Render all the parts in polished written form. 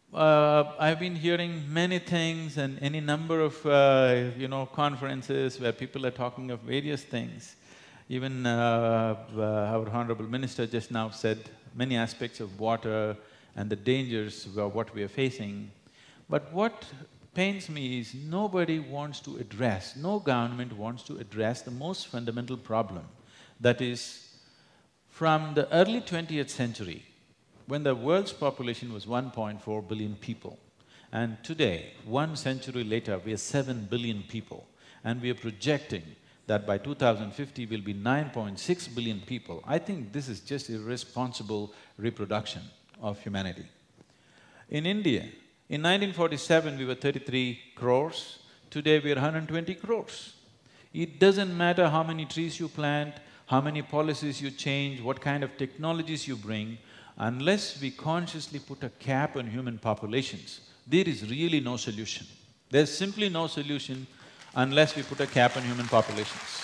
I've been hearing many things and any number of, conferences where people are talking of various things. Even our honorable minister just now said many aspects of water and the dangers of what we are facing. But what pains me is nobody wants to address, no government wants to address the most fundamental problem. That is, from the early 20th century, when the world's population was 1.4 billion people, and today, 1 century later, we are 7 billion people, and we are projecting that by 2050 we'll be 9.6 billion people, I think this is just irresponsible reproduction of humanity. In India, in 1947 we were 33 crores, today we are 120 crores. It doesn't matter how many trees you plant, how many policies you change, what kind of technologies you bring, unless we consciously put a cap on human populations, there is really no solution. There's simply no solution unless we put a cap on human populations.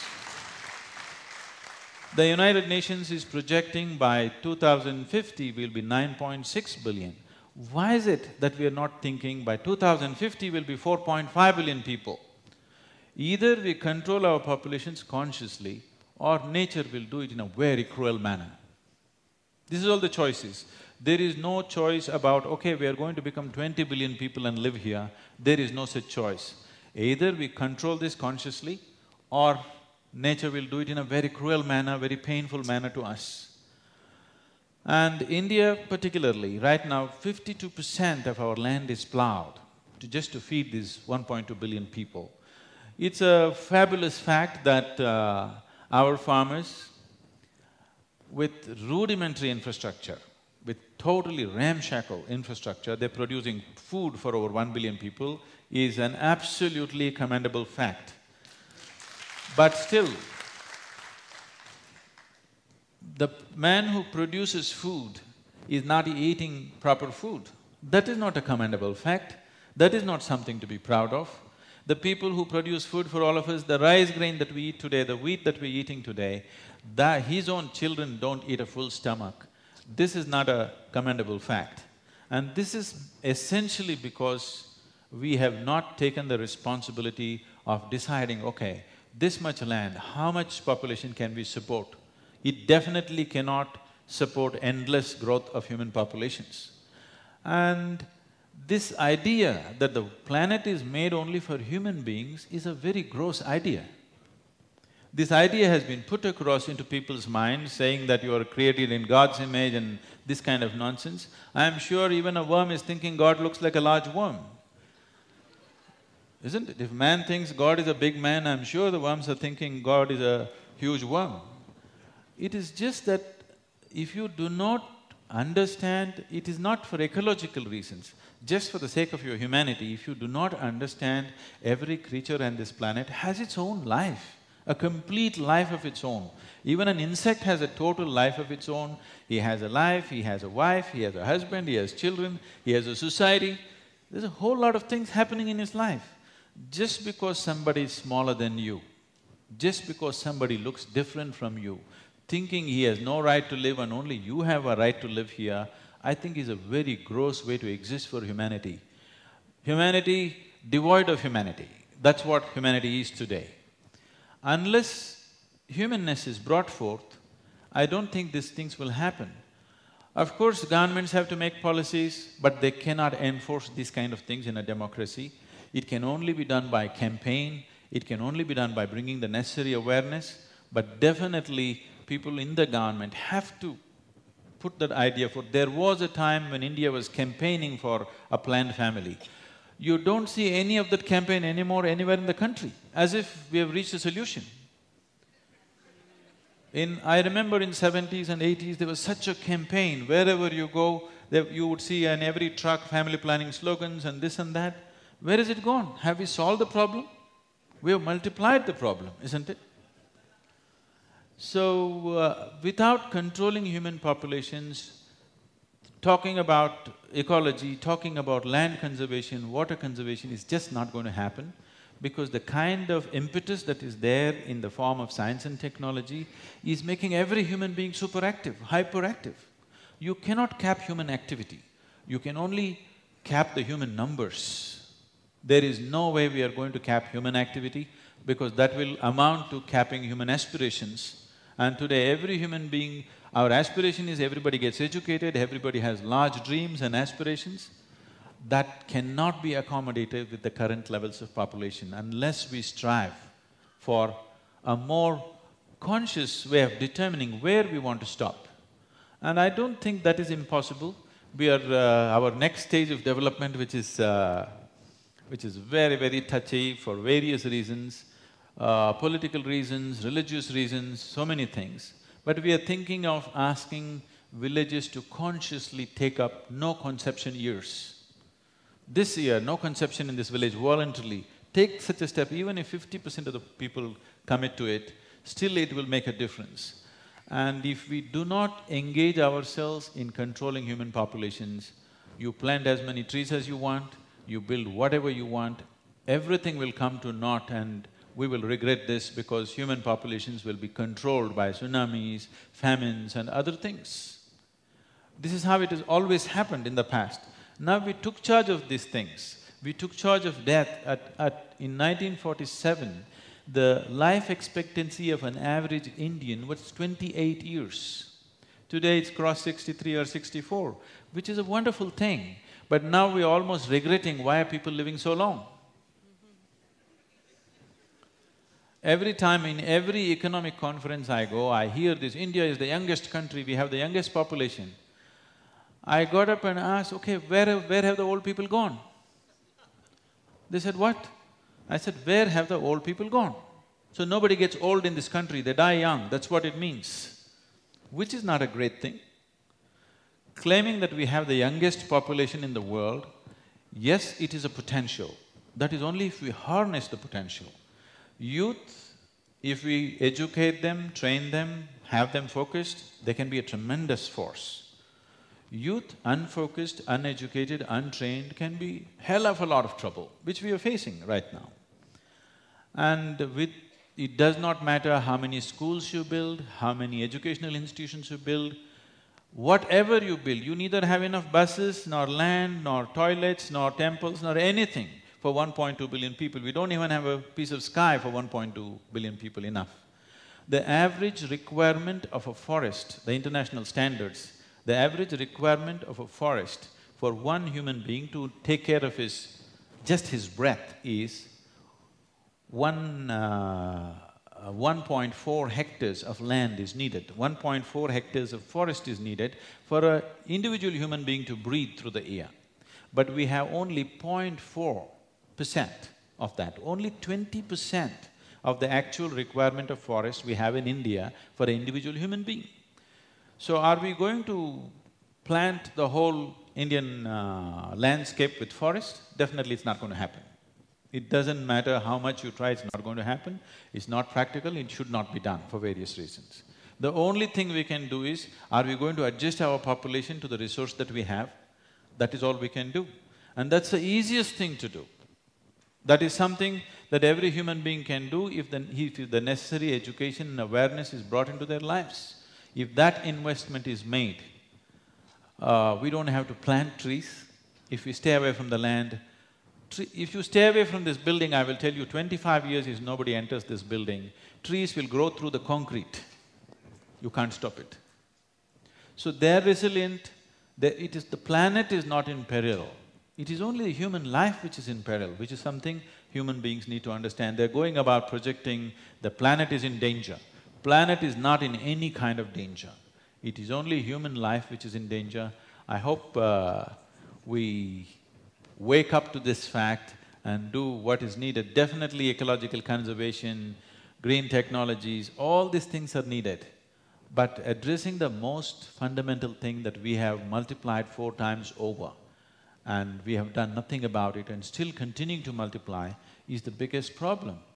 The United Nations is projecting by 2050 we'll be 9.6 billion. Why is it that we are not thinking by 2050 we'll be 4.5 billion people? Either we control our populations consciously or nature will do it in a very cruel manner. This is all the choices. There is no choice about, okay, we are going to become 20 billion people and live here. There is no such choice. Either we control this consciously or nature will do it in a very cruel manner, very painful manner to us. And India particularly, right now 52% of our land is plowed just to feed these 1.2 billion people. It's a fabulous fact that our farmers, with rudimentary infrastructure, with totally ramshackle infrastructure, they're producing food for over 1 billion people is an absolutely commendable fact. But still, the man who produces food is not eating proper food. That is not a commendable fact, that is not something to be proud of. The people who produce food for all of us, the rice grain that we eat today, the wheat that we're eating today, that his own children don't eat a full stomach. This is not a commendable fact. And this is essentially because we have not taken the responsibility of deciding, okay, this much land, how much population can we support? It definitely cannot support endless growth of human populations. And this idea that the planet is made only for human beings is a very gross idea. This idea has been put across into people's minds, saying that you are created in God's image and this kind of nonsense. I am sure even a worm is thinking God looks like a large worm. Isn't it? If man thinks God is a big man, I'm sure the worms are thinking God is a huge worm. It is just that if you do not understand, it is not for ecological reasons, just for the sake of your humanity, if you do not understand every creature on this planet has its own life, a complete life of its own. Even an insect has a total life of its own. He has a life, he has a wife, he has a husband, he has children, he has a society. There's a whole lot of things happening in his life. Just because somebody is smaller than you, just because somebody looks different from you, thinking he has no right to live and only you have a right to live here, I think is a very gross way to exist for humanity. Humanity devoid of humanity, that's what humanity is today. Unless humanness is brought forth, I don't think these things will happen. Of course, governments have to make policies, but they cannot enforce these kind of things in a democracy. It can only be done by campaign, it can only be done by bringing the necessary awareness, but definitely people in the government have to put that idea forth. There was a time when India was campaigning for a planned family. You don't see any of that campaign anymore anywhere in the country, as if we have reached a solution. I remember in 70s and 80s, there was such a campaign, wherever you go, you would see in every truck family planning slogans and this and that. Where has it gone? Have we solved the problem? We have multiplied the problem, isn't it? So, without controlling human populations, talking about ecology, talking about land conservation, water conservation is just not going to happen, because the kind of impetus that is there in the form of science and technology is making every human being superactive, hyperactive. You cannot cap human activity. You can only cap the human numbers. There is no way we are going to cap human activity because that will amount to capping human aspirations. And today every human being, our aspiration is everybody gets educated, everybody has large dreams and aspirations. That cannot be accommodated with the current levels of population unless we strive for a more conscious way of determining where we want to stop. And I don't think that is impossible. We are… our next stage of development, which is very, very touchy for various reasons, political reasons, religious reasons, so many things. But we are thinking of asking villages to consciously take up no conception years. This year, no conception in this village voluntarily. Take such a step, even if 50% of the people commit to it, still it will make a difference. And if we do not engage ourselves in controlling human populations, you plant as many trees as you want, you build whatever you want, everything will come to naught and we will regret this because human populations will be controlled by tsunamis, famines and other things. This is how it has always happened in the past. Now we took charge of these things. We took charge of death in 1947, the life expectancy of an average Indian was 28 years. Today it's crossed 63 or 64, which is a wonderful thing. But now we're almost regretting why are people living so long. Every time in every economic conference I go, I hear this, India is the youngest country, we have the youngest population. I got up and asked, okay, where have the old people gone? They said, what? I said, where have the old people gone? So nobody gets old in this country, they die young, that's what it means. Which is not a great thing. Claiming that we have the youngest population in the world, yes, it is a potential. That is only if we harness the potential. Youth, if we educate them, train them, have them focused, they can be a tremendous force. Youth, unfocused, uneducated, untrained can be hell of a lot of trouble, which we are facing right now. And it does not matter how many schools you build, how many educational institutions you build, whatever you build, you neither have enough buses, nor land, nor toilets, nor temples, nor anything for 1.2 billion people. We don't even have a piece of sky for 1.2 billion people enough. The average requirement of a forest, the international standards, the average requirement of a forest for one human being to take care of just his breath is 1.4 hectares of land is needed, 1.4 hectares of forest is needed for an individual human being to breathe through the air. But we have only 0.4% of that, only 20% of the actual requirement of forest we have in India for an individual human being. So are we going to plant the whole Indian landscape with forest? Definitely it's not going to happen. It doesn't matter how much you try, it's not going to happen, it's not practical, it should not be done for various reasons. The only thing we can do is, are we going to adjust our population to the resource that we have? That is all we can do. And that's the easiest thing to do. That is something that every human being can do if the necessary education and awareness is brought into their lives. If that investment is made, we don't have to plant trees. If we stay away from the land, if you stay away from this building, I will tell you, 25 years if nobody enters this building, trees will grow through the concrete. You can't stop it. So they're resilient, the planet is not in peril. It is only human life which is in peril, which is something human beings need to understand. They're going about projecting the planet is in danger. Planet is not in any kind of danger. It is only human life which is in danger. I hope we wake up to this fact and do what is needed. Definitely ecological conservation, green technologies, all these things are needed. But addressing the most fundamental thing that we have multiplied 4 times over and we have done nothing about it and still continuing to multiply is the biggest problem.